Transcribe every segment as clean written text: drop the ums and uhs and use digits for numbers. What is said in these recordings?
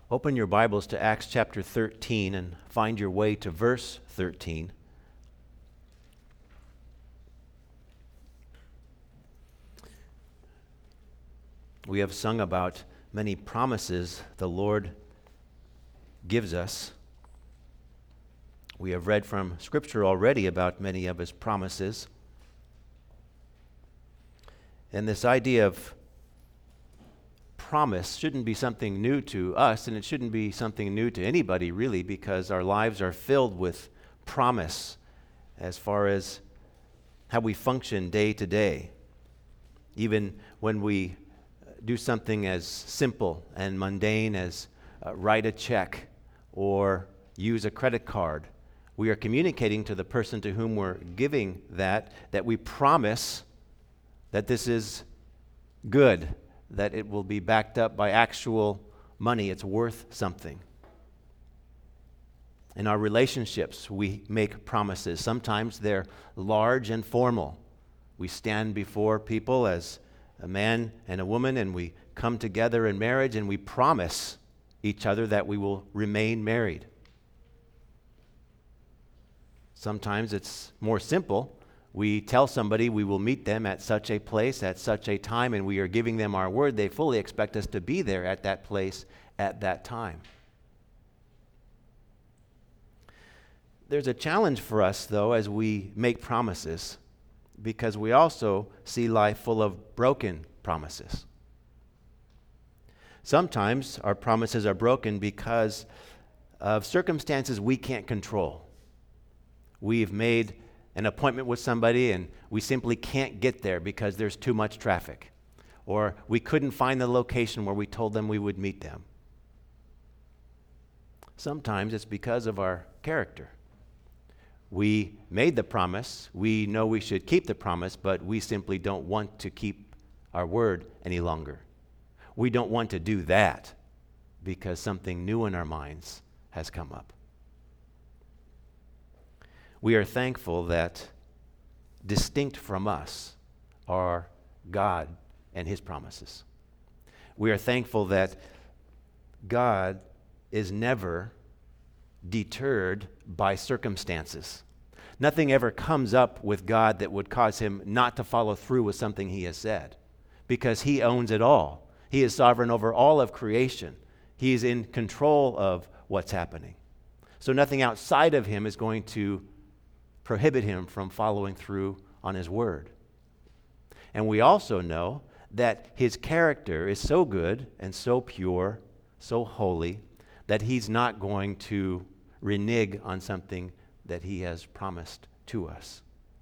Open your Bibles to Acts chapter 13 and find your way to verse 13. We have sung about many promises the Lord gives us. We have read from Scripture already about many of His promises. And this idea of promise shouldn't be something new to us, and it shouldn't be something new to anybody, really, because our lives are filled with promise as far as how we function day to day. Even when we do something as simple and mundane as write a check or use a credit card, we are communicating to the person to whom we're giving that we promise that this is good, that it will be backed up by actual money. It's worth something. In our relationships, we make promises. Sometimes they're large and formal. We stand before people as a man and a woman, and we come together in marriage, and we promise each other that we will remain married. Sometimes it's more simple. We tell somebody we will meet them at such a place, at such a time, and we are giving them our word. They fully expect us to be there at that place, at that time. There's a challenge for us, though, as we make promises, because we also see life full of broken promises. Sometimes our promises are broken because of circumstances we can't control. We've made an appointment with somebody and we simply can't get there because there's too much traffic. Or we couldn't find the location where we told them we would meet them. Sometimes it's because of our character. We made the promise, we know we should keep the promise, but we simply don't want to keep our word any longer. We don't want to do that because something new in our minds has come up. We are thankful that distinct from us are God and His promises. We are thankful that God is never deterred by circumstances. Nothing ever comes up with God that would cause Him not to follow through with something He has said, because He owns it all. He is sovereign over all of creation. He is in control of what's happening. So nothing outside of Him is going to prohibit Him from following through on His word. And we also know that His character is so good and so pure, so holy, that He's not going to renege on something that He has promised to us.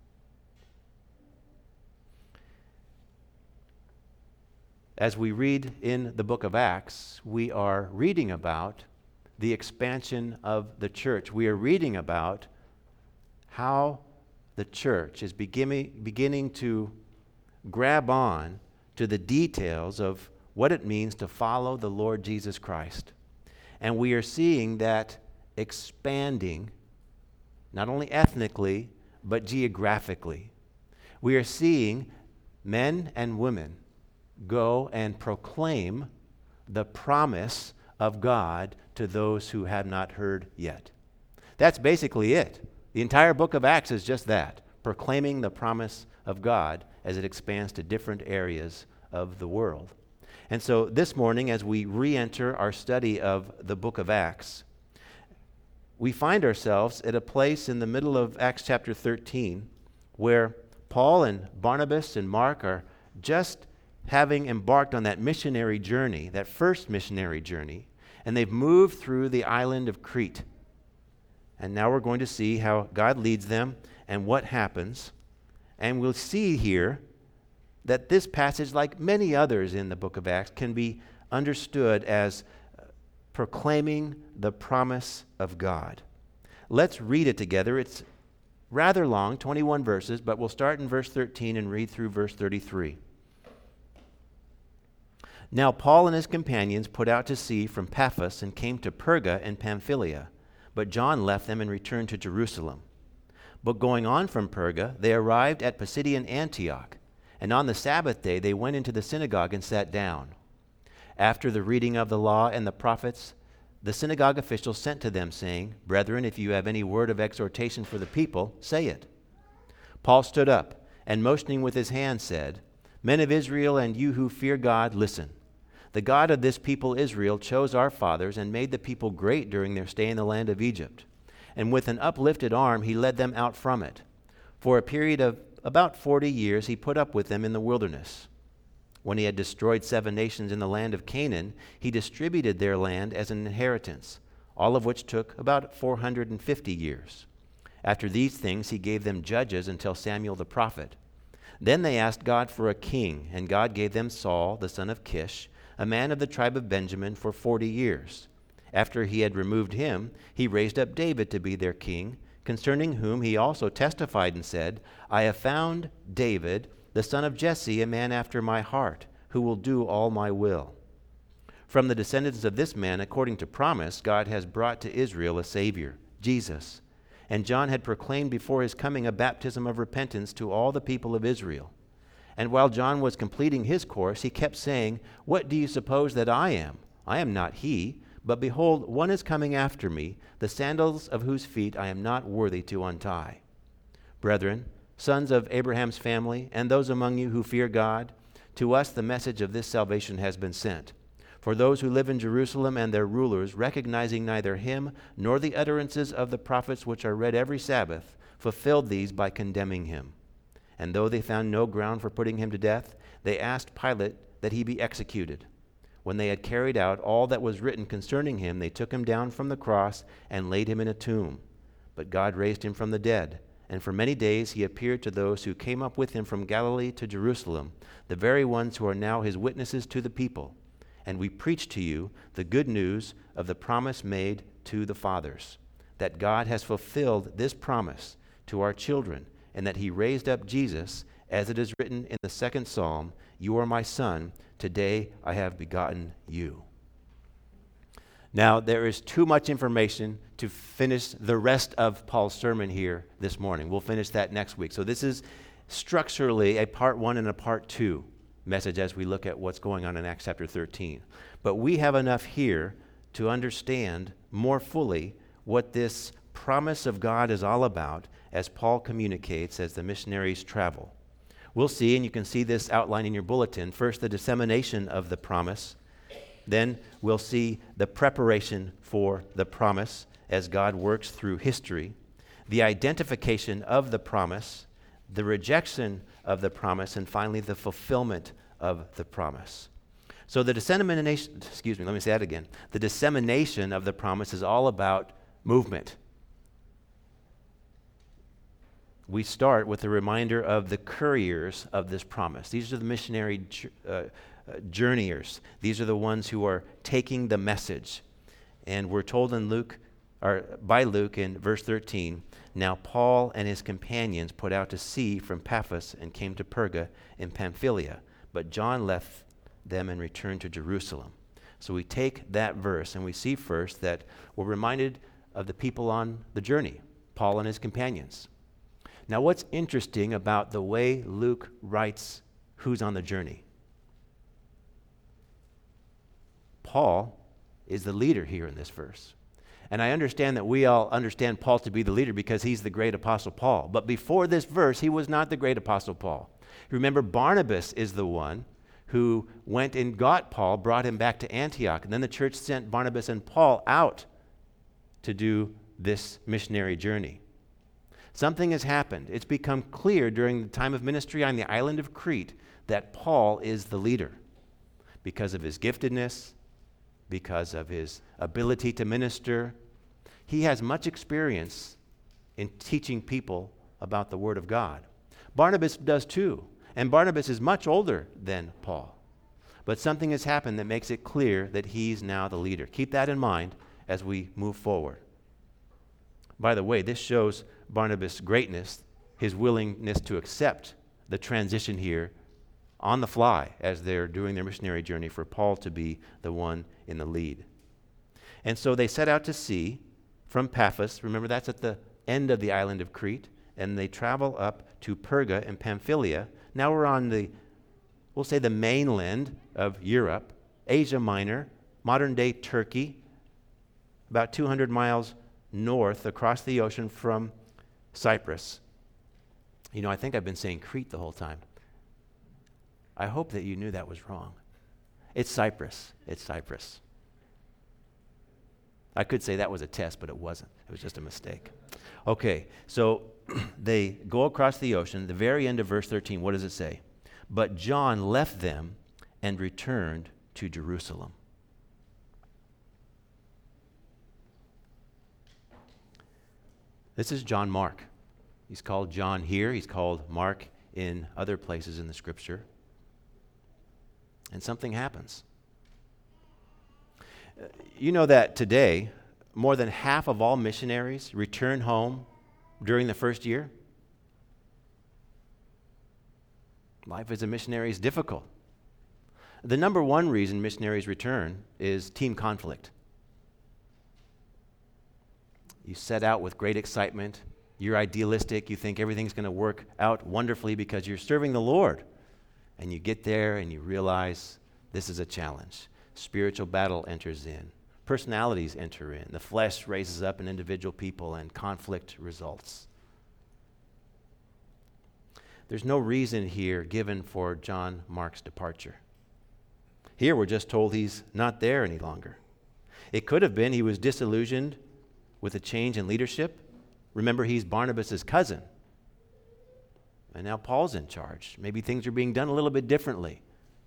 As we read in the book of Acts, we are reading about the expansion of the church. We are reading about how the church is beginning to grab on to the details of what it means to follow the Lord Jesus Christ. And we are seeing that expanding, not only ethnically, but geographically. We are seeing men and women go and proclaim the promise of God to those who have not heard yet. That's basically it. The entire book of Acts is just that, proclaiming the promise of God as it expands to different areas of the world. And so this morning, as we re-enter our study of the book of Acts, we find ourselves at a place in the middle of Acts chapter 13 where Paul and Barnabas and Mark are just having embarked on that missionary journey, that first missionary journey, and they've moved through the island of Crete. And now we're going to see how God leads them and what happens. And we'll see here that this passage, like many others in the book of Acts, can be understood as proclaiming the promise of God. Let's read it together. It's rather long, 21 verses, but we'll start in verse 13 and read through verse 33. Now Paul and his companions put out to sea from Paphos and came to Perga in Pamphylia, but John left them and returned to Jerusalem. But going on from Perga, they arrived at Pisidian Antioch, and on the Sabbath day they went into the synagogue and sat down. After the reading of the law and the prophets, the synagogue officials sent to them, saying, "Brethren, if you have any word of exhortation for the people, say it." Paul stood up and motioning with his hand said, "Men of Israel, and you who fear God, listen. The God of this people Israel chose our fathers and made the people great during their stay in the land of Egypt. And with an uplifted arm he led them out from it. For a period of about 40 years he put up with them in the wilderness. When he had destroyed 7 nations in the land of Canaan, he distributed their land as an inheritance, all of which took about 450 years. After these things he gave them judges until Samuel the prophet. Then they asked God for a king, and God gave them Saul, the son of Kish, a man of the tribe of Benjamin, for 40 years. After he had removed him, he raised up David to be their king, concerning whom he also testified and said, I have found David, the son of Jesse, a man after my heart, who will do all my will. From the descendants of this man, according to promise, God has brought to Israel a Savior, Jesus. And John had proclaimed before his coming a baptism of repentance to all the people of Israel. And while John was completing his course, he kept saying, What do you suppose that I am? I am not he, but behold, one is coming after me, the sandals of whose feet I am not worthy to untie. Brethren, sons of Abraham's family, and those among you who fear God, to us the message of this salvation has been sent. For those who live in Jerusalem and their rulers, recognizing neither him nor the utterances of the prophets which are read every Sabbath, fulfilled these by condemning him. And though they found no ground for putting him to death, they asked Pilate that he be executed. When they had carried out all that was written concerning him, they took him down from the cross and laid him in a tomb. But God raised him from the dead. And for many days he appeared to those who came up with him from Galilee to Jerusalem, the very ones who are now his witnesses to the people. And we preach to you the good news of the promise made to the fathers, that God has fulfilled this promise to our children, and that he raised up Jesus, as it is written in the 2nd Psalm, You are my son, today I have begotten you. Now, there is too much information to finish the rest of Paul's sermon here this morning. We'll finish that next week. So this is structurally a part 1 and a part 2 message as we look at what's going on in Acts chapter 13. But we have enough here to understand more fully what this promise of God is all about as Paul communicates as the missionaries travel. We'll see, and you can see this outline in your bulletin, first the dissemination of the promise. Then we'll see the preparation for the promise as God works through history, the identification of the promise, the rejection of the promise, and finally the fulfillment of the promise. So the dissemination, the dissemination of the promise is all about movement. We start with a reminder of the couriers of this promise. These are the missionary journeyers. These are the ones who are taking the message. And we're told by Luke in verse 13, Now Paul and his companions put out to sea from Paphos and came to Perga in Pamphylia, but John left them and returned to Jerusalem. So we take that verse and we see first that we're reminded of the people on the journey, Paul and his companions. Now what's interesting about the way Luke writes who's on the journey? Paul is the leader here in this verse. And I understand that we all understand Paul to be the leader because he's the great apostle Paul. But before this verse, he was not the great apostle Paul. Remember, Barnabas is the one who went and got Paul, brought him back to Antioch. And then the church sent Barnabas and Paul out to do this missionary journey. Something has happened. It's become clear during the time of ministry on the island of Crete that Paul is the leader because of his giftedness, because of his ability to minister. He has much experience in teaching people about the Word of God. Barnabas does too, and Barnabas is much older than Paul. But something has happened that makes it clear that he's now the leader. Keep that in mind as we move forward. By the way, this shows Barnabas' greatness, his willingness to accept the transition here on the fly as they're doing their missionary journey for Paul to be the one in the lead. And so they set out to sea from Paphos. Remember, that's at the end of the island of Crete. And they travel up to Perga in Pamphylia. Now we're on we'll say the mainland of Europe, Asia Minor, modern-day Turkey. about 200 miles north across the ocean from Cyprus. You know, I think I've been saying Crete the whole time. I hope that you knew that was wrong. It's Cyprus. It's Cyprus. I could say that was a test, but it wasn't. It was just a mistake. Okay, so they go across the ocean. The very end of verse 13, what does it say? But John left them and returned to Jerusalem. This is John Mark. He's called John here. He's called Mark in other places in the Scripture. And something happens. You know that today, more than half of all missionaries return home during the first year? Life as a missionary is difficult. The number one reason missionaries return is team conflict. You set out with great excitement. You're idealistic. You think everything's going to work out wonderfully because you're serving the Lord. And you get there and you realize this is a challenge. Spiritual battle enters in. Personalities enter in. The flesh raises up in individual people and conflict results. There's no reason here given for John Mark's departure. Here we're just told he's not there any longer. It could have been he was disillusioned with a change in leadership. Remember, he's Barnabas' cousin. And now Paul's in charge. Maybe things are being done a little bit differently.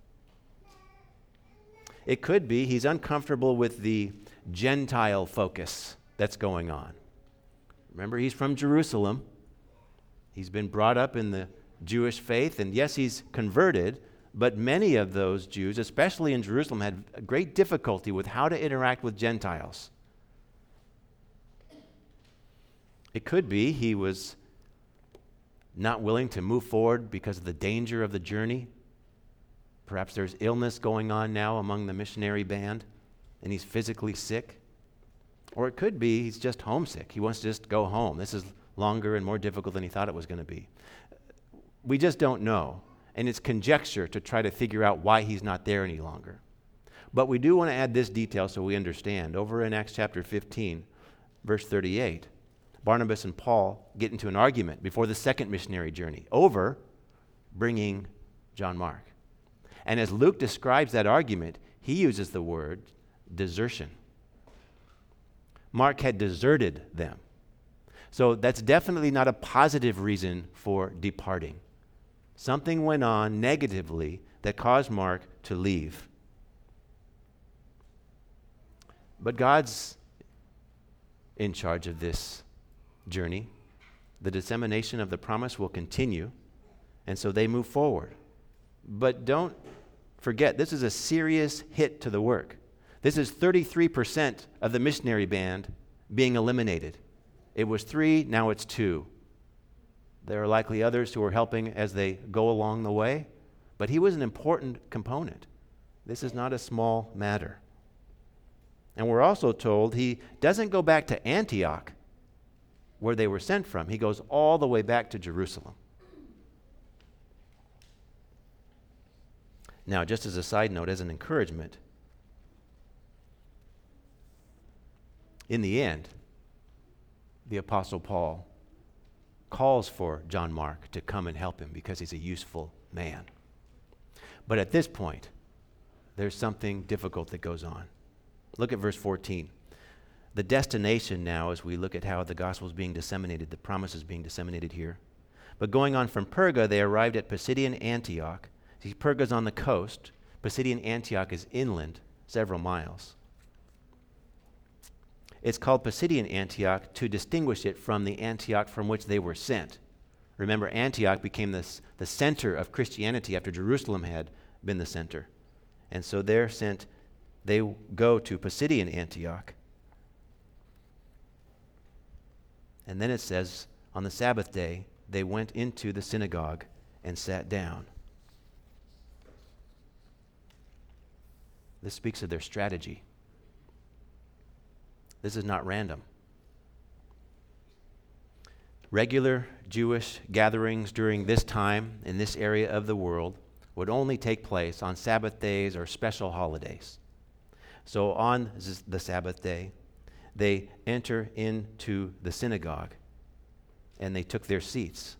It could be he's uncomfortable with the Gentile focus that's going on. Remember, he's from Jerusalem. He's been brought up in the Jewish faith, and yes, he's converted, but many of those Jews, especially in Jerusalem, had great difficulty with how to interact with Gentiles. It could be he was not willing to move forward because of the danger of the journey. Perhaps there's illness going on now among the missionary band, and he's physically sick. Or it could be he's just homesick. He wants to just go home. This is longer and more difficult than he thought it was going to be. We just don't know, and it's conjecture to try to figure out why he's not there any longer. But we do want to add this detail so we understand. Over in Acts chapter 15, verse 38, Barnabas and Paul get into an argument before the second missionary journey over bringing John Mark. And as Luke describes that argument, he uses the word desertion. Mark had deserted them. So that's definitely not a positive reason for departing. Something went on negatively that caused Mark to leave. But God's in charge of this journey. The dissemination of the promise will continue, and so they move forward. But don't forget, this is a serious hit to the work. This is 33% of the missionary band being eliminated. It was 3, now it's 2. There are likely others who are helping as they go along the way, but he was an important component. This is not a small matter. And we're also told he doesn't go back to Antioch, where they were sent from. He goes all the way back to Jerusalem. Now, just as a side note, as an encouragement, in the end, the Apostle Paul calls for John Mark to come and help him because he's a useful man. But at this point, there's something difficult that goes on. Look at verse 14. The destination now, as we look at how the gospel is being disseminated, the promise is being disseminated here. But going on from Perga, they arrived at Pisidian Antioch. See, Perga's on the coast. Pisidian Antioch is inland, several miles. It's called Pisidian Antioch to distinguish it from the Antioch from which they were sent. Remember, Antioch became the center of Christianity after Jerusalem had been the center. And so they go to Pisidian Antioch. And then it says, on the Sabbath day, they went into the synagogue and sat down. This speaks of their strategy. This is not random. Regular Jewish gatherings during this time in this area of the world would only take place on Sabbath days or special holidays. So on the Sabbath day, they enter into the synagogue and they took their seats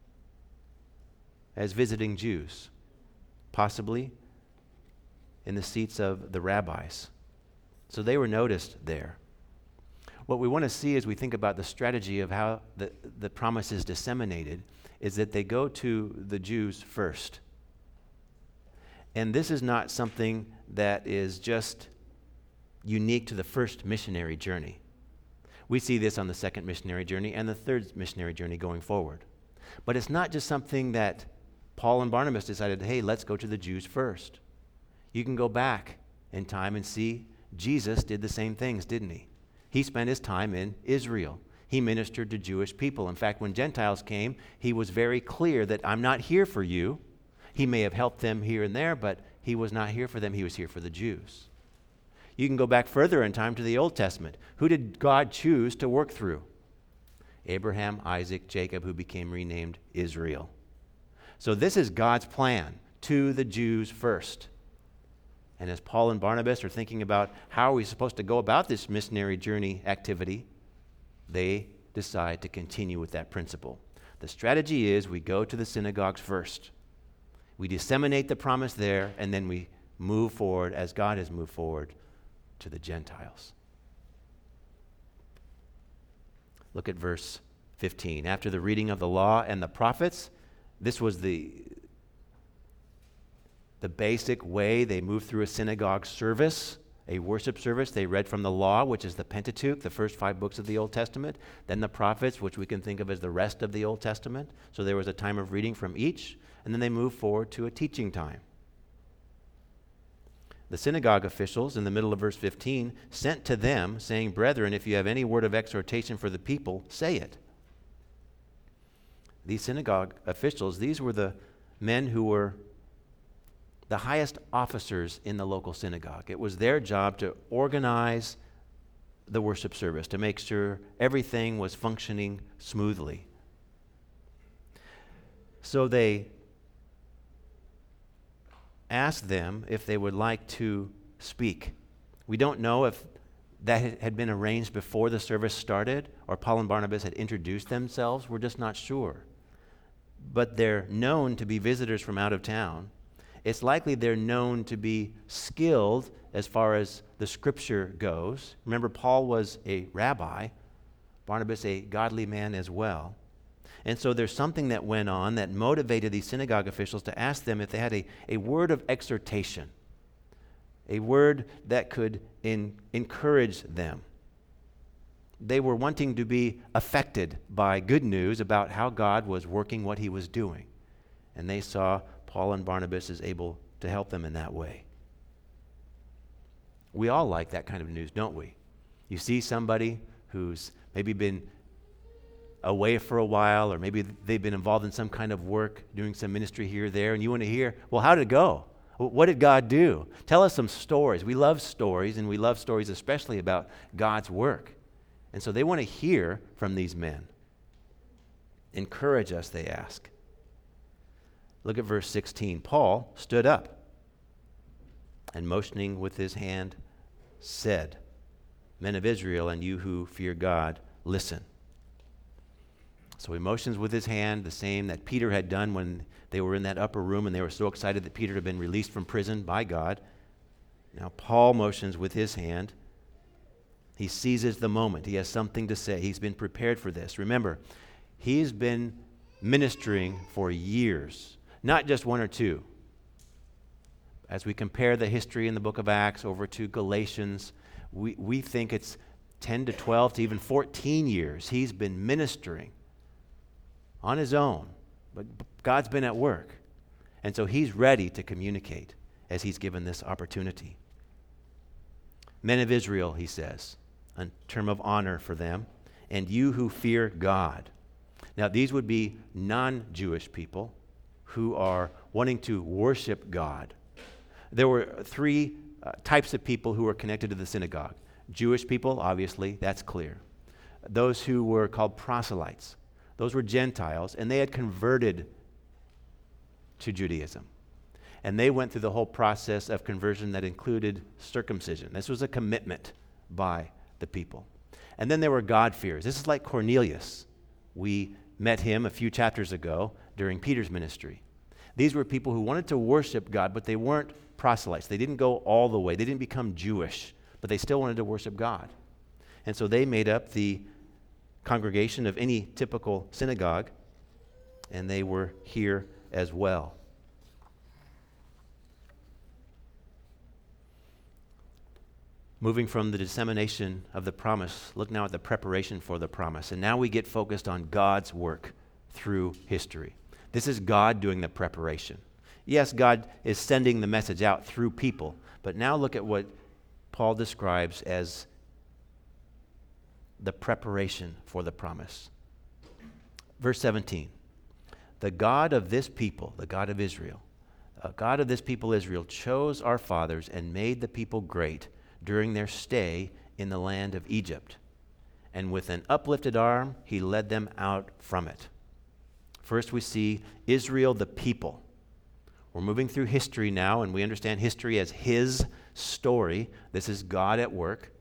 as visiting Jews, possibly in the seats of the rabbis. So they were noticed there. What we want to see as we think about the strategy of how the promise is disseminated is that they go to the Jews first. And this is not something that is just unique to the first missionary journey. We see this on the second missionary journey and the third missionary journey going forward. But it's not just something that Paul and Barnabas decided, hey, let's go to the Jews first. You can go back in time and see Jesus did the same things, didn't he? He spent his time in Israel. He ministered to Jewish people. In fact, when Gentiles came, he was very clear that I'm not here for you. He may have helped them here and there, but he was not here for them. He was here for the Jews. You can go back further in time to the Old Testament. Who did God choose to work through? Abraham, Isaac, Jacob, who became renamed Israel. So this is God's plan, to the Jews first. And as Paul and Barnabas are thinking about how are we supposed to go about this missionary journey activity, they decide to continue with that principle. The strategy is we go to the synagogues first. We disseminate the promise there, and then we move forward as God has moved forward to the Gentiles. Look at verse 15. After the reading of the law and the prophets, this was the basic way they moved through a synagogue service, a worship service. They read from the law, which is the Pentateuch, the first 5 books of the Old Testament, then the prophets, which we can think of as the rest of the Old Testament. So there was a time of reading from each, and then they moved forward to a teaching time. The synagogue officials, in the middle of verse 15, sent to them, saying, "Brethren, if you have any word of exhortation for the people, say it." These synagogue officials, these were the men who were the highest officers in the local synagogue. It was their job to organize the worship service, to make sure everything was functioning smoothly. So they asked them if they would like to speak. We don't know if that had been arranged before the service started or Paul and Barnabas had introduced themselves. We're just not sure. But they're known to be visitors from out of town. It's likely they're known to be skilled as far as the scripture goes. Remember, Paul was a rabbi, Barnabas a godly man as well. And so there's something that went on that motivated these synagogue officials to ask them if they had a word of exhortation, a word that could encourage them. They were wanting to be affected by good news about how God was working what he was doing. And they saw Paul and Barnabas as able to help them in that way. We all like that kind of news, don't we? You see somebody who's maybe been away for a while, or maybe they've been involved in some kind of work, doing some ministry here or there, and you want to hear, well, how did it go? What did God do? Tell us some stories. We love stories, and we love stories especially about God's work. And so they want to hear from these men. Encourage us, they ask. Look at verse 16. Paul stood up and motioning with his hand said, "Men of Israel, and you who fear God, listen." So he motions with his hand, the same that Peter had done when they were in that upper room and they were so excited that Peter had been released from prison by God. Now Paul motions with his hand. He seizes the moment. He has something to say. He's been prepared for this. Remember, he's been ministering for years, not just 1 or 2. As we compare the history in the book of Acts over to Galatians, we think it's 10 to 12 to even 14 years he's been ministering on his own, but God's been at work. And so he's ready to communicate as he's given this opportunity. Men of Israel, he says, a term of honor for them, and you who fear God. Now, these would be non-Jewish people who are wanting to worship God. There were 3 types of people who were connected to the synagogue. Jewish people, obviously, that's clear. Those who were called proselytes. Those were Gentiles, and they had converted to Judaism. And they went through the whole process of conversion that included circumcision. This was a commitment by the people. And then there were God-fearers. This is like Cornelius. We met him a few chapters ago during Peter's ministry. These were people who wanted to worship God, but they weren't proselytes. They didn't go all the way. They didn't become Jewish, but they still wanted to worship God. And so they made up the congregation of any typical synagogue, and they were here as well. Moving from the dissemination of the promise, look now at the preparation for the promise. And now we get focused on God's work through history. This is God doing the preparation. Yes, God is sending the message out through people, but now look at what Paul describes as the preparation for the promise. Verse 17, the God of this people, the God of Israel, God of this people Israel chose our fathers and made the people great during their stay in the land of Egypt. And with an uplifted arm, he led them out from it. First, we see Israel, the people. We're moving through history now, and we understand history as his story. This is God at work.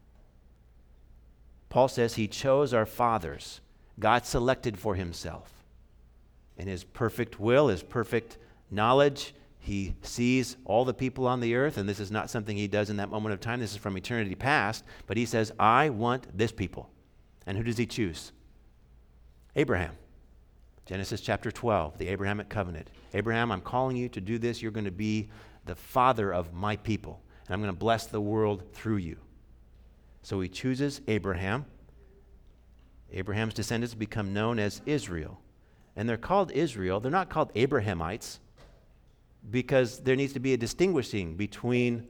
Paul says he chose our fathers. God selected for himself. In his perfect will, his perfect knowledge, he sees all the people on the earth, and this is not something he does in that moment of time. This is from eternity past. But he says, I want this people. And who does he choose? Abraham. Genesis chapter 12, the Abrahamic covenant. Abraham, I'm calling you to do this. You're going to be the father of my people, and I'm going to bless the world through you. So he chooses Abraham. Abraham's descendants become known as Israel. And they're called Israel. They're not called Abrahamites, because there needs to be a distinguishing between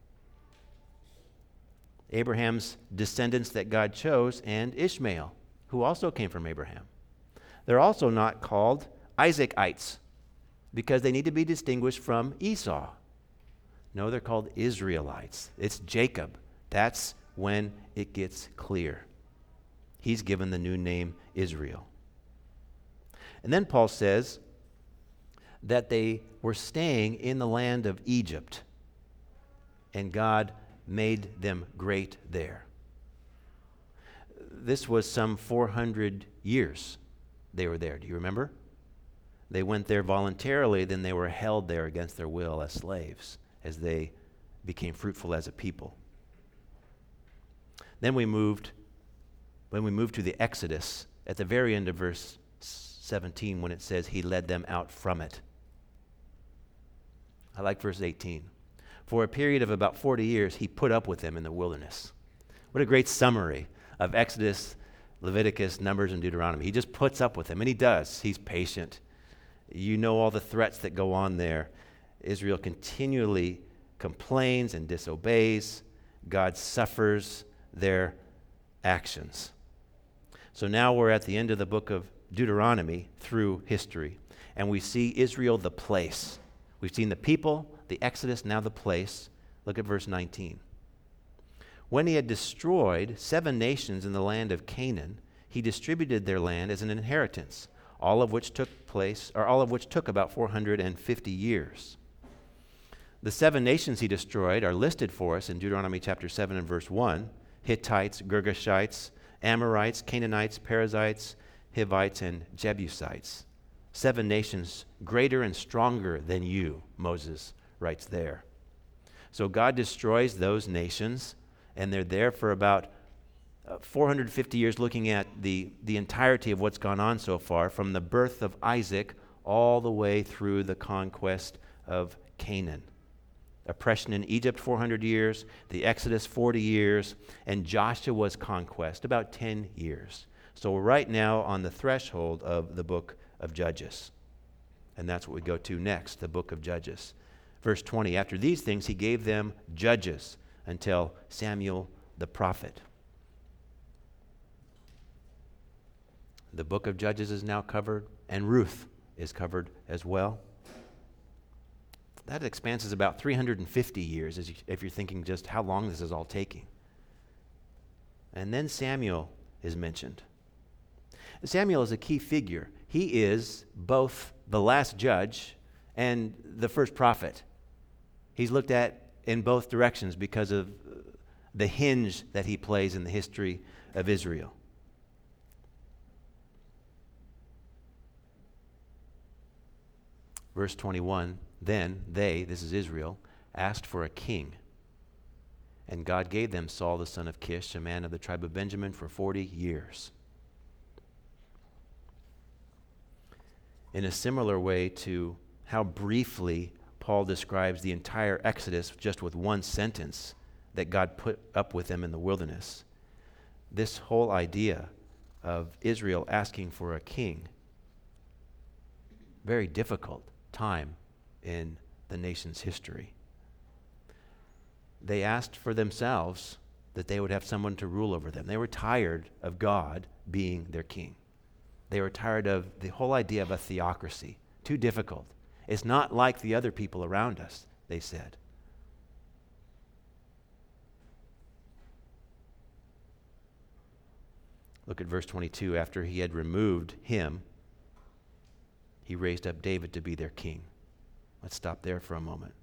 Abraham's descendants that God chose and Ishmael, who also came from Abraham. They're also not called Isaacites, because they need to be distinguished from Esau. No, they're called Israelites. It's Jacob. That's when it gets clear. He's given the new name Israel. And then Paul says that they were staying in the land of Egypt, and God made them great there. This was some 400 years they were there. Do you remember? They went there voluntarily, then they were held there against their will as slaves as they became fruitful as a people. Then when we moved to the Exodus, at the very end of verse 17, when it says he led them out from it. I like verse 18. For a period of about 40 years, he put up with them in the wilderness. What a great summary of Exodus, Leviticus, Numbers, and Deuteronomy. He just puts up with them, and he does. He's patient. You know all the threats that go on there. Israel continually complains and disobeys. God suffers their actions. So now we're at the end of the book of Deuteronomy through history, and we see Israel, the place. We've seen the people, the Exodus, now the place. Look at verse 19. When he had destroyed 7 nations in the land of Canaan, he distributed their land as an inheritance, all of which took about 450 years. The 7 nations he destroyed are listed for us in Deuteronomy chapter 7 and verse 1: Hittites, Girgashites, Amorites, Canaanites, Perizzites, Hivites, and Jebusites. 7 nations greater and stronger than you, Moses writes there. So God destroys those nations, and they're there for about 450 years, looking at the entirety of what's gone on so far, from the birth of Isaac all the way through the conquest of Canaan. Oppression in Egypt, 400 years, the Exodus, 40 years, and Joshua's conquest, about 10 years. So we're right now on the threshold of the book of Judges. And that's what we go to next, the book of Judges. Verse 20, after these things he gave them judges until Samuel the prophet. The book of Judges is now covered, and Ruth is covered as well. That expanse is about 350 years, if you're thinking just how long this is all taking. And then Samuel is mentioned. Samuel is a key figure. He is both the last judge and the first prophet. He's looked at in both directions because of the hinge that he plays in the history of Israel. Verse 21, then they, this is Israel, asked for a king. And God gave them Saul the son of Kish, a man of the tribe of Benjamin, for 40 years. In a similar way to how briefly Paul describes the entire Exodus just with one sentence that God put up with them in the wilderness, this whole idea of Israel asking for a king, very difficult time in the nation's history. They asked for themselves that they would have someone to rule over them. They were tired of God being their king. They were tired of the whole idea of a theocracy. Too difficult. It's not like the other people around us, they said. Look at verse 22. After he had removed him, he raised up David to be their king. Let's stop there for a moment.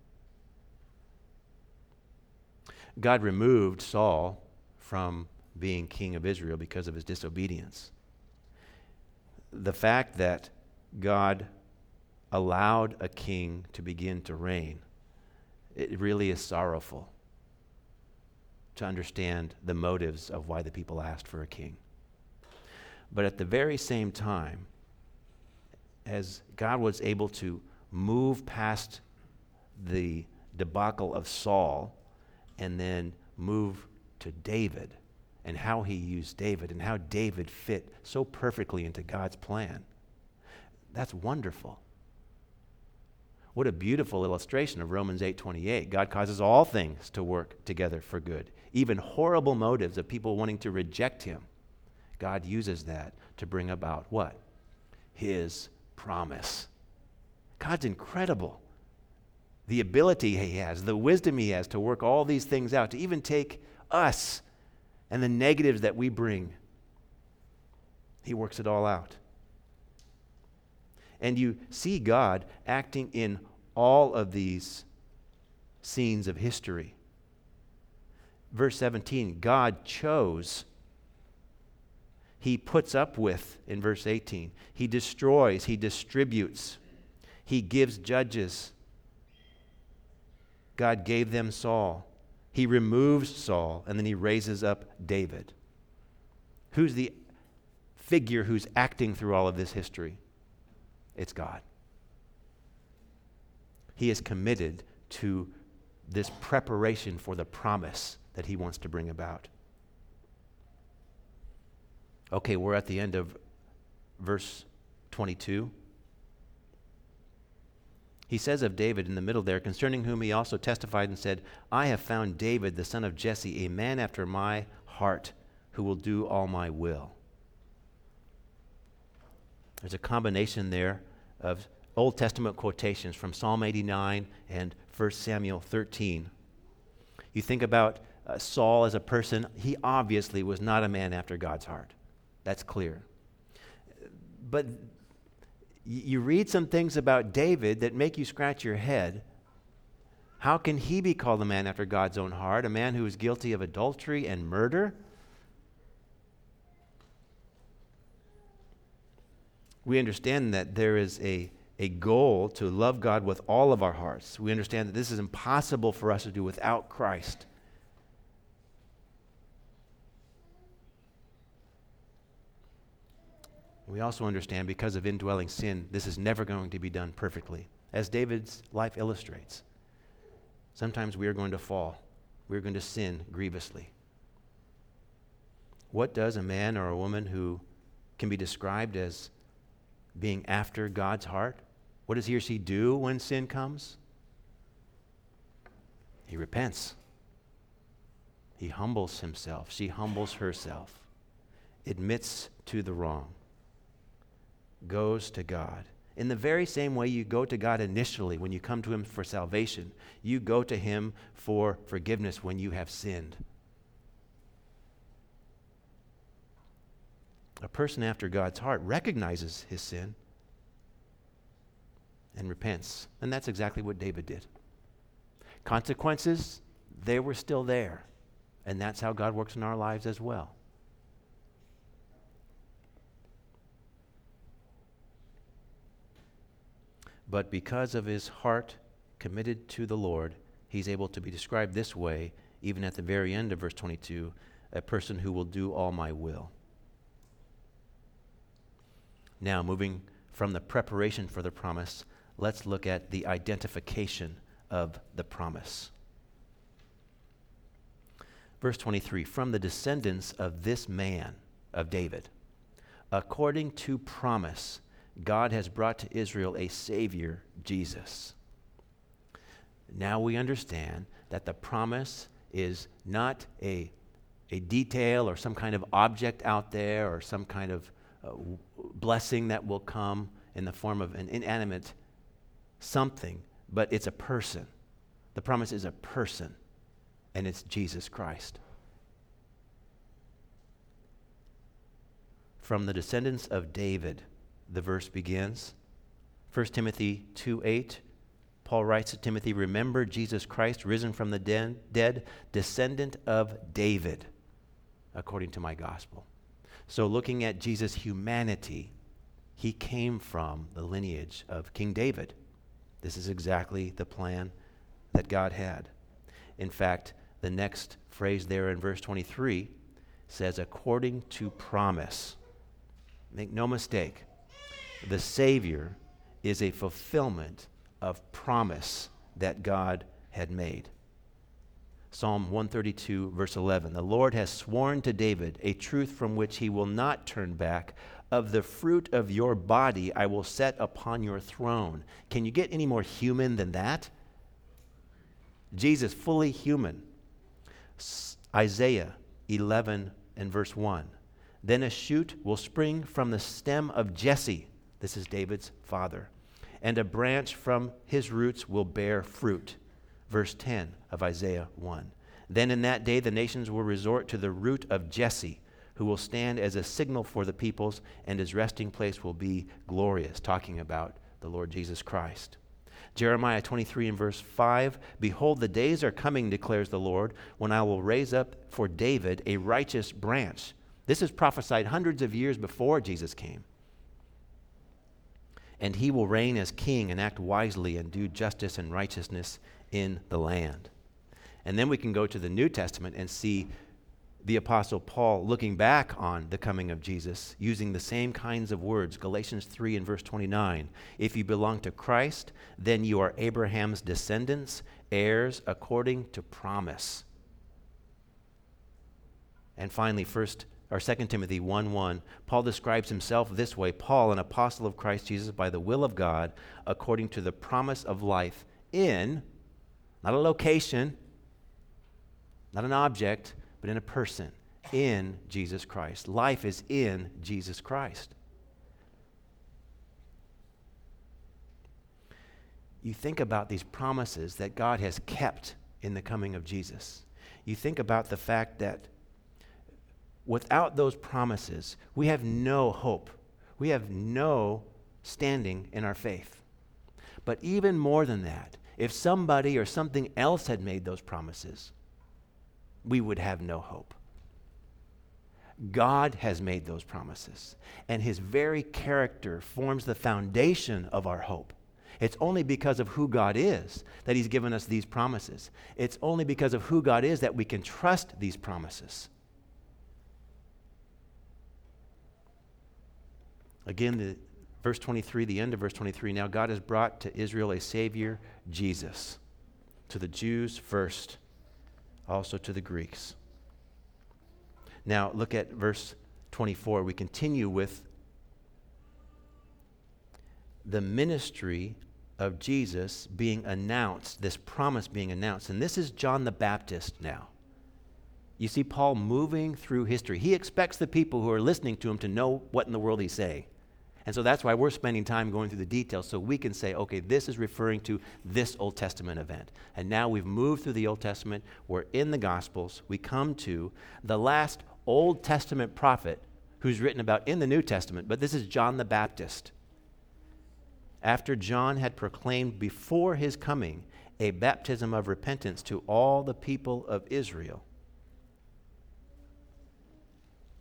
God removed Saul from being king of Israel because of his disobedience. The fact that God allowed a king to begin to reign, it really is sorrowful to understand the motives of why the people asked for a king. But at the very same time, as God was able to move past the debacle of Saul and then move to David and how he used David and how David fit so perfectly into God's plan, that's wonderful. What a beautiful illustration of Romans 8:28. God causes all things to work together for good. Even horrible motives of people wanting to reject him, God uses that to bring about what? His promise. God's incredible. The ability he has, the wisdom he has to work all these things out, to even take us and the negatives that we bring. He works it all out. And you see God acting in all of these scenes of history. Verse 17, God chose. He puts up with, in verse 18. He destroys, he distributes, he gives judges. God gave them Saul. He removes Saul, and then he raises up David. Who's the figure who's acting through all of this history? It's God. He is committed to this preparation for the promise that he wants to bring about. Okay, we're at the end of verse 22. He says of David in the middle there, concerning whom he also testified and said, I have found David, the son of Jesse, a man after my heart, who will do all my will. There's a combination there of Old Testament quotations from Psalm 89 and 1 Samuel 13. You think about Saul as a person, he obviously was not a man after God's heart. That's clear. But you read some things about David that make you scratch your head. How can he be called a man after God's own heart, a man who is guilty of adultery and murder? We understand that there is a goal to love God with all of our hearts. We understand that this is impossible for us to do without Christ. We also understand because of indwelling sin, this is never going to be done perfectly. As David's life illustrates, sometimes we are going to fall. We are going to sin grievously. What does a man or a woman who can be described as being after God's heart, what does he or she do when sin comes? He repents. He humbles himself. She humbles herself. Admits to the wrong. Goes to God. In the very same way you go to God initially when you come to him for salvation, you go to him for forgiveness when you have sinned. A person after God's heart recognizes his sin and repents. And that's exactly what David did. Consequences, they were still there. And that's how God works in our lives as well. But because of his heart committed to the Lord, he's able to be described this way, even at the very end of verse 22, a person who will do all my will. Now, moving from the preparation for the promise, let's look at the identification of the promise. Verse 23, from the descendants of this man, of David, according to promise, God has brought to Israel a Savior, Jesus. Now we understand that the promise is not a detail or some kind of object out there or some kind of blessing that will come in the form of an inanimate something, but it's a person. The promise is a person, and it's Jesus Christ. From the descendants of David, the verse begins. 1 Timothy 2:8, Paul writes to Timothy, remember Jesus Christ, risen from the dead, descendant of David, according to my gospel. So looking at Jesus' humanity, he came from the lineage of King David. This is exactly the plan that God had. In fact, the next phrase there in verse 23 says, according to promise. Make no mistake, the Savior is a fulfillment of promise that God had made. Psalm 132, verse 11, the Lord has sworn to David a truth from which he will not turn back. Of the fruit of your body I will set upon your throne. Can you get any more human than that? Jesus, fully human. Isaiah 11 and verse 1. Then a shoot will spring from the stem of Jesse. This is David's father. And a branch from his roots will bear fruit. Verse 10 of Isaiah 1. Then in that day the nations will resort to the root of Jesse, who will stand as a signal for the peoples, and his resting place will be glorious, talking about the Lord Jesus Christ. Jeremiah 23 and verse 5, behold, the days are coming, declares the Lord, when I will raise up for David a righteous branch. This is prophesied hundreds of years before Jesus came. And he will reign as king and act wisely and do justice and righteousness in the land. And then we can go to the New Testament and see the Apostle Paul looking back on the coming of Jesus using the same kinds of words. Galatians 3 and verse 29. If you belong to Christ, then you are Abraham's descendants, heirs according to promise. And finally, 2 Timothy 1:1, Paul describes himself this way, Paul, an apostle of Christ Jesus by the will of God, according to the promise of life in, not a location, not an object, but in a person, in Jesus Christ. Life is in Jesus Christ. You think about these promises that God has kept in the coming of Jesus. You think about the fact that without those promises, we have no hope. We have no standing in our faith. But even more than that, if somebody or something else had made those promises, we would have no hope. God has made those promises, and his very character forms the foundation of our hope. It's only because of who God is that he's given us these promises. It's only because of who God is that we can trust these promises. Again, verse 23, the end of verse 23, now God has brought to Israel a Savior, Jesus, to the Jews first, also to the Greeks. Now look at verse 24. We continue with the ministry of Jesus being announced, this promise being announced. And this is John the Baptist now. You see Paul moving through history. He expects the people who are listening to him to know what in the world he's saying. And so that's why we're spending time going through the details so we can say, okay, this is referring to this Old Testament event. And now we've moved through the Old Testament. We're in the Gospels. We come to the last Old Testament prophet who's written about in the New Testament, but this is John the Baptist. After John had proclaimed before his coming a baptism of repentance to all the people of Israel,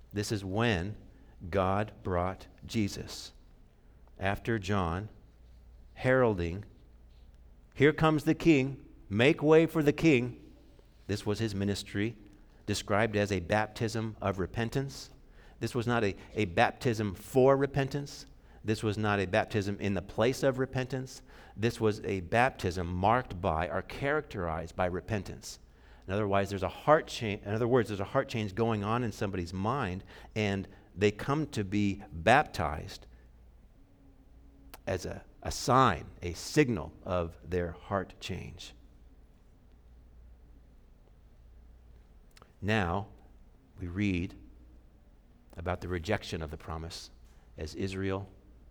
This is when God brought Jesus. After John, heralding, "Here comes the King, make way for the King." This was his ministry, described as a baptism of repentance. This was not a baptism for repentance. This was not a baptism in the place of repentance. This was a baptism marked by or characterized by repentance. In other words, there's a heart change going on in somebody's mind, and they come to be baptized as a sign, a signal of their heart change. Now, we read about the rejection of the promise, as Israel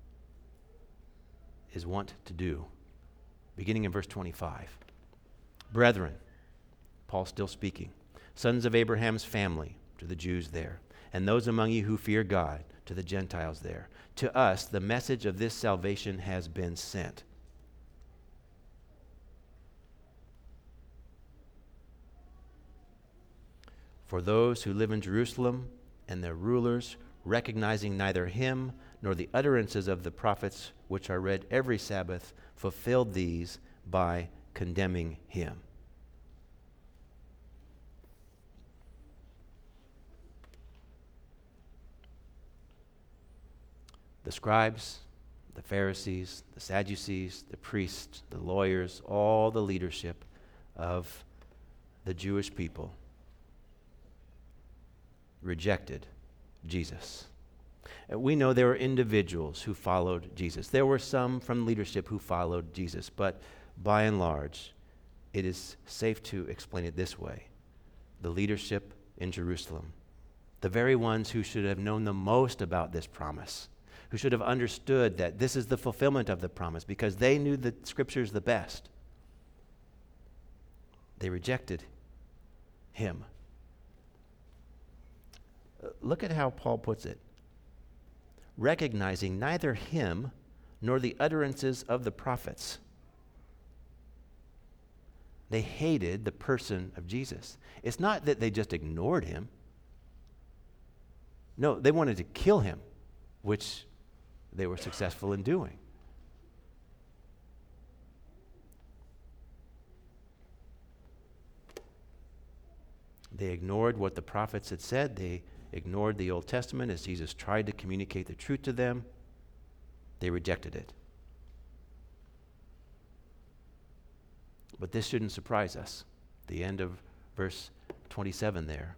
is wont to do, beginning in verse 25. "Brethren," Paul's still speaking, "sons of Abraham's family," to the Jews there, "and those among you who fear God," to the Gentiles there, "to us the message of this salvation has been sent." "For those who live in Jerusalem and their rulers, recognizing neither him nor the utterances of the prophets, which are read every Sabbath, fulfilled these by condemning him." The scribes, the Pharisees, the Sadducees, the priests, the lawyers, all the leadership of the Jewish people rejected Jesus. We know there were individuals who followed Jesus. There were some from leadership who followed Jesus, but by and large, it is safe to explain it this way. The leadership in Jerusalem, the very ones who should have known the most about this promise, who should have understood that this is the fulfillment of the promise because they knew the scriptures the best, they rejected him. Look at how Paul puts it. "Recognizing neither him nor the utterances of the prophets." They hated the person of Jesus. It's not that they just ignored him. No, they wanted to kill him, which they were successful in doing. They ignored what the prophets had said. They ignored the Old Testament as Jesus tried to communicate the truth to them. They rejected it. But this shouldn't surprise us. The end of verse 27 there.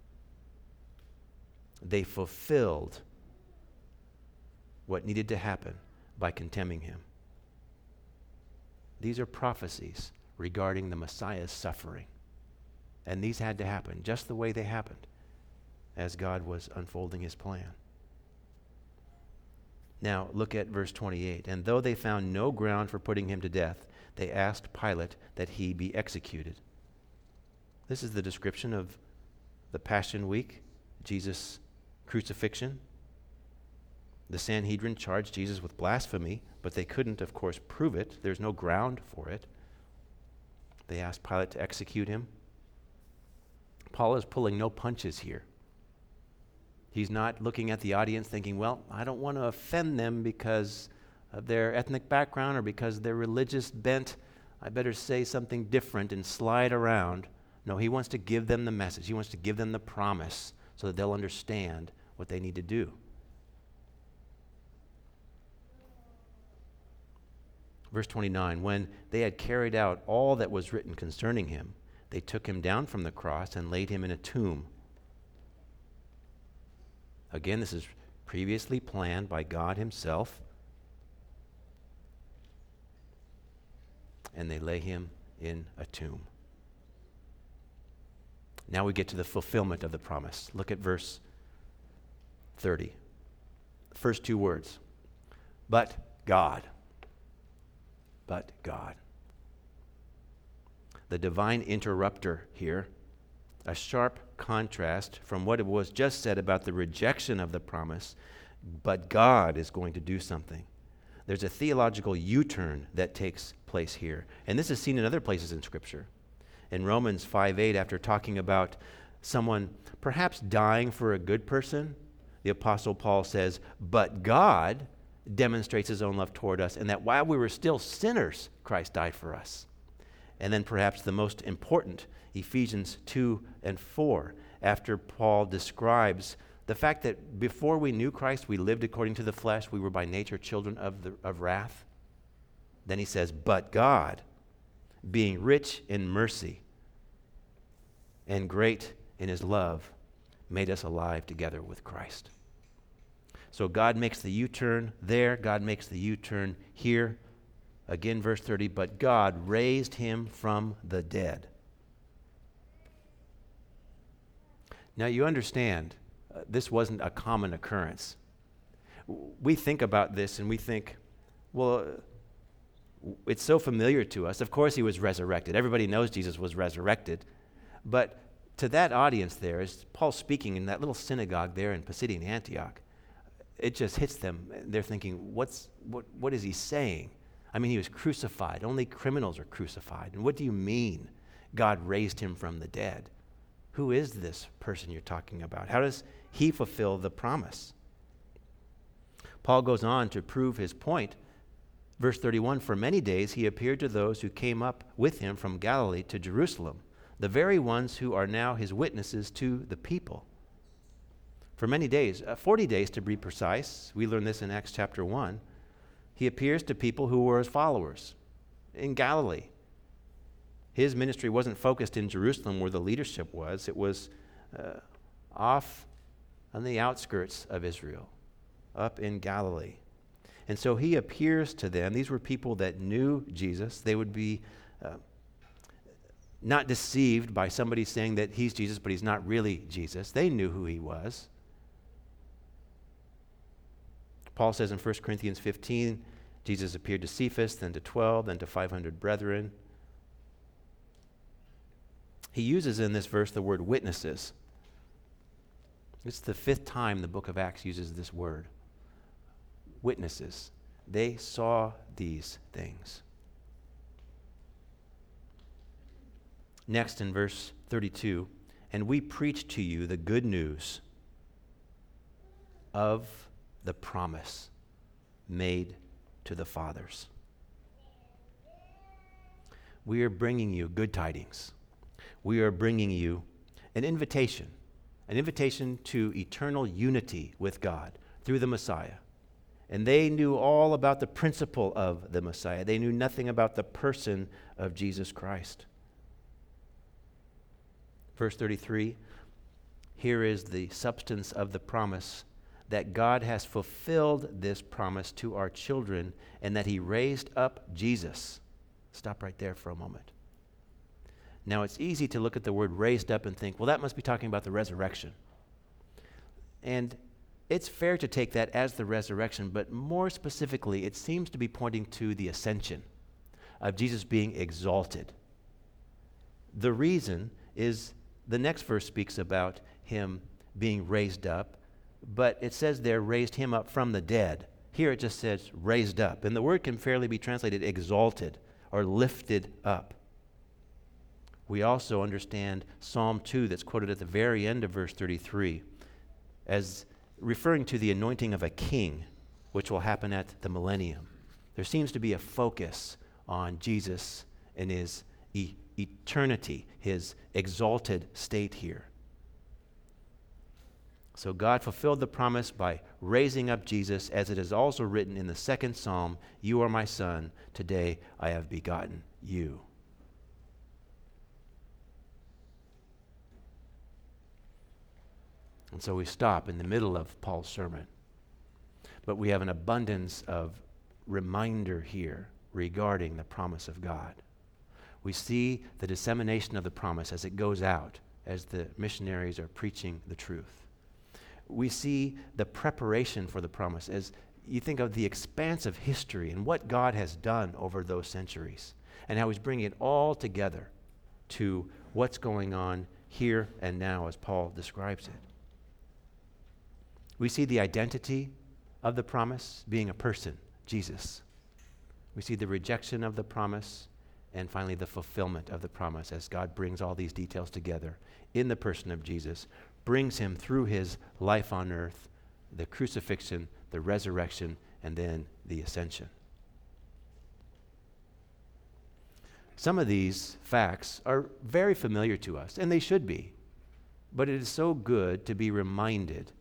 They fulfilled what needed to happen by condemning him. These are prophecies regarding the Messiah's suffering. And these had to happen just the way they happened as God was unfolding his plan. Now, look at verse 28. "And though they found no ground for putting him to death, they asked Pilate that he be executed." This is the description of the Passion Week, Jesus' crucifixion. The Sanhedrin charged Jesus with blasphemy, but they couldn't, of course, prove it. There's no ground for it. They asked Pilate to execute him. Paul is pulling no punches here. He's not looking at the audience thinking, well, I don't want to offend them because of their ethnic background or because of their religious bent. I better say something different and slide around. No, he wants to give them the message. He wants to give them the promise so that they'll understand what they need to do. Verse 29, "When they had carried out all that was written concerning him, they took him down from the cross and laid him in a tomb." Again, this is previously planned by God himself. And they lay him in a tomb. Now we get to the fulfillment of the promise. Look at verse 30. First two words. "But God." But God. The divine interrupter here, a sharp contrast from what it was just said about the rejection of the promise, but God is going to do something. There's a theological U-turn that takes place here. And this is seen in other places in Scripture. In Romans 5:8, after talking about someone perhaps dying for a good person, the Apostle Paul says, but God demonstrates his own love toward us, and that while we were still sinners, Christ died for us. And then perhaps the most important, Ephesians 2 and 4, after Paul describes the fact that before we knew Christ, we lived according to the flesh, we were by nature children of wrath. Then he says, but God, being rich in mercy and great in his love, made us alive together with Christ. So God makes the U-turn there. God makes the U-turn here. Again, verse 30, but God raised him from the dead. Now you understand, this wasn't a common occurrence. We think about this and we think, well, it's so familiar to us. Of course he was resurrected. Everybody knows Jesus was resurrected. But to that audience there, as Paul's speaking in that little synagogue there in Pisidian Antioch, it just hits them. They're thinking, what is he saying? I mean, he was crucified. Only criminals are crucified. And what do you mean God raised him from the dead? Who is this person you're talking about? How does he fulfill the promise? Paul goes on to prove his point. Verse 31, for many days he appeared to those who came up with him from Galilee to Jerusalem, the very ones who are now his witnesses to the people. For many days, 40 days to be precise, we learn this in Acts chapter 1, he appears to people who were his followers in Galilee. His ministry wasn't focused in Jerusalem where the leadership was. It was off on the outskirts of Israel, up in Galilee. And so he appears to them. These were people that knew Jesus. They would be not deceived by somebody saying that he's Jesus, but he's not really Jesus. They knew who he was. Paul says in 1 Corinthians 15, Jesus appeared to Cephas, then to 12, then to 500 brethren. He uses in this verse the word witnesses. It's the 5th time the book of Acts uses this word. Witnesses. They saw these things. Next in verse 32, and we preach to you the good news of the promise made to the fathers. We are bringing you good tidings. We are bringing you an invitation to eternal unity with God through the Messiah. And they knew all about the principle of the Messiah. They knew nothing about the person of Jesus Christ. Verse 33, here is the substance of the promise, that God has fulfilled this promise to our children and that he raised up Jesus. Stop right there for a moment. Now, it's easy to look at the word raised up and think, well, that must be talking about the resurrection. And it's fair to take that as the resurrection, but more specifically, it seems to be pointing to the ascension of Jesus being exalted. The reason is the next verse speaks about him being raised up, but it says there, raised him up from the dead. Here it just says raised up, and the word can fairly be translated exalted or lifted up. We also understand Psalm 2 that's quoted at the very end of verse 33 as referring to the anointing of a king, which will happen at the millennium. There seems to be a focus on Jesus and his eternity, his exalted state here. So God fulfilled the promise by raising up Jesus, as it is also written in the 2nd Psalm, you are my son, today I have begotten you. And so we stop in the middle of Paul's sermon. But we have an abundance of reminder here regarding the promise of God. We see the dissemination of the promise as it goes out, as the missionaries are preaching the truth. We see the preparation for the promise as you think of the expanse of history and what God has done over those centuries and how he's bringing it all together to what's going on here and now as Paul describes it. We see the identity of the promise being a person, Jesus. We see the rejection of the promise and finally the fulfillment of the promise as God brings all these details together in the person of Jesus, brings him through his life on earth, the crucifixion, the resurrection, and then the ascension. Some of these facts are very familiar to us, and they should be, but it is so good to be reminded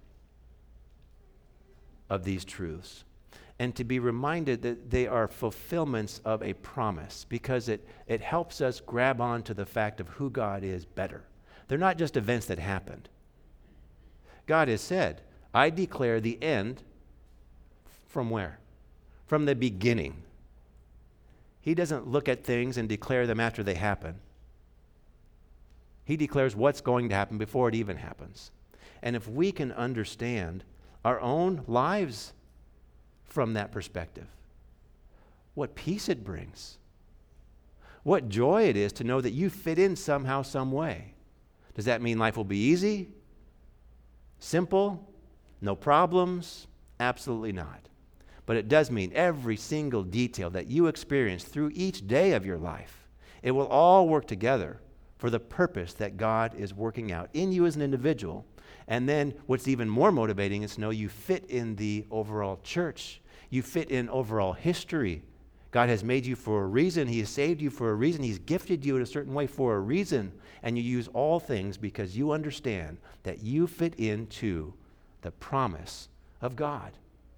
of these truths and to be reminded that they are fulfillments of a promise, because it helps us grab on to the fact of who God is better. They're not just events that happened. God has said, I declare the end from where? From the beginning. He doesn't look at things and declare them after they happen. He declares what's going to happen before it even happens. And if we can understand our own lives from that perspective, what peace it brings, what joy it is to know that you fit in somehow, some way. Does that mean life will be easy? Simple? No problems? Absolutely not. But it does mean every single detail that you experience through each day of your life, it will all work together for the purpose that God is working out in you as an individual. And then what's even more motivating is to know you fit in the overall church. You fit in overall history. God has made you for a reason. He has saved you for a reason. He's gifted you in a certain way for a reason. And you use all things because you understand that you fit into the promise of God.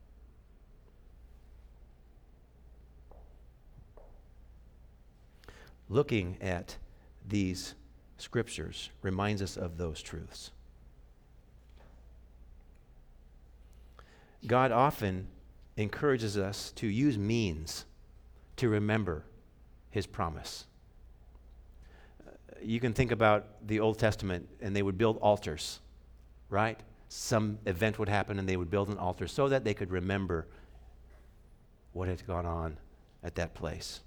Looking at these scriptures reminds us of those truths. God often encourages us to use means to remember his promise. You can think about the Old Testament, and they would build altars, right? Some event would happen and they would build an altar so that they could remember what had gone on at that place.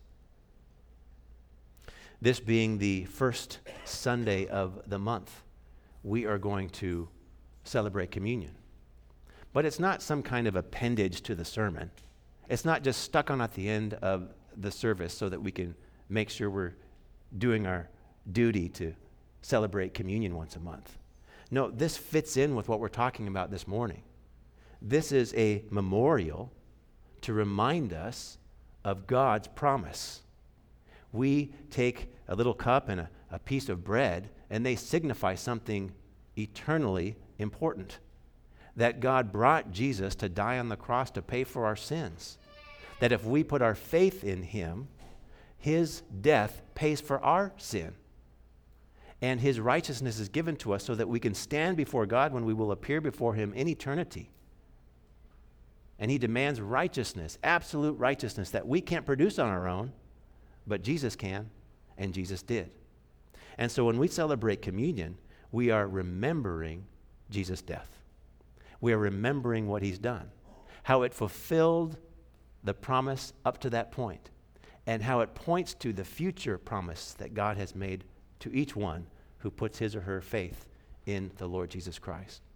This being the first Sunday of the month, we are going to celebrate communion. But it's not some kind of appendage to the sermon. It's not just stuck on at the end of the service so that we can make sure we're doing our duty to celebrate communion once a month. No, this fits in with what we're talking about this morning. This is a memorial to remind us of God's promise. We take a little cup and a piece of bread, and they signify something eternally important. That God brought Jesus to die on the cross to pay for our sins. That if we put our faith in him, his death pays for our sin. And his righteousness is given to us so that we can stand before God when we will appear before him in eternity. And he demands righteousness, absolute righteousness that we can't produce on our own, but Jesus can, and Jesus did. And so when we celebrate communion, we are remembering Jesus' death. We are remembering what he's done, how it fulfilled the promise up to that point, and how it points to the future promise that God has made to each one who puts his or her faith in the Lord Jesus Christ.